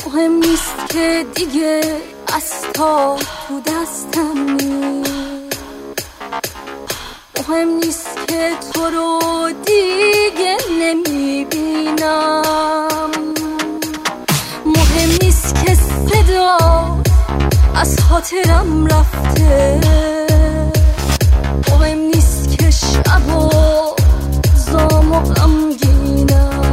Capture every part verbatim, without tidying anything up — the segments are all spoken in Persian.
مهم نیست که دیگه استا تو دستم نیست، مهم نیست که تو رو دیگه نمیبینم، مهم نیست که صدا از خاطرم رفته، مهم نیست که شب و زام و غمگینم،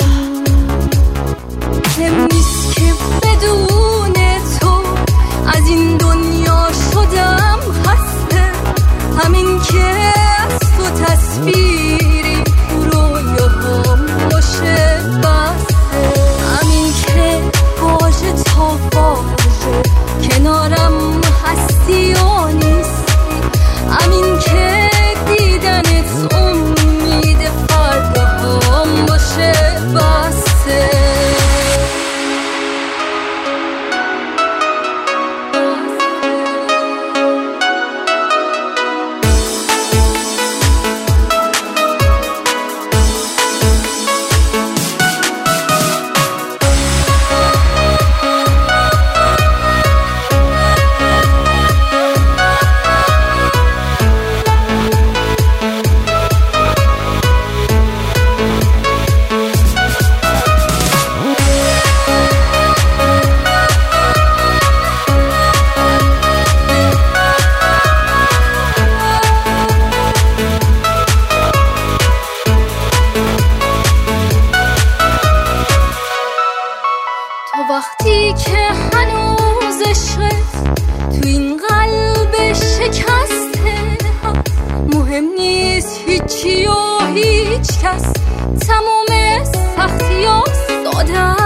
مهم نیست که بدون تو از این دنیا شدم خسته، همین که از تو تصویری رویاهام باشه بسته، همین که واژه تا واژه کنارم هستی و نیستی، همین که دیدنت امید فرداهام باشه بسته. وقتی که هنوز عشقت تو این قلب شکسته، مهم نیست هیچی و هیچ کس، تموم سختی و ساده.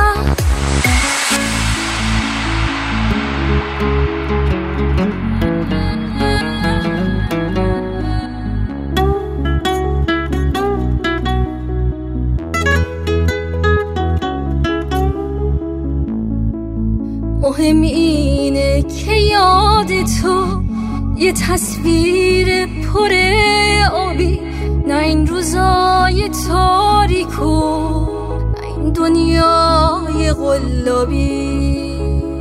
مهم اینه که یاد تو یه تصویر پر آبی، نه این روزای تاریک و نه این دنیای قلابی،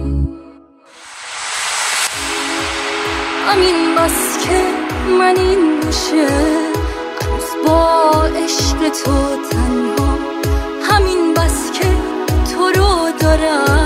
همین بس که من این میشه هنوز با عشق تو تنها، همین بس که تو رو دارم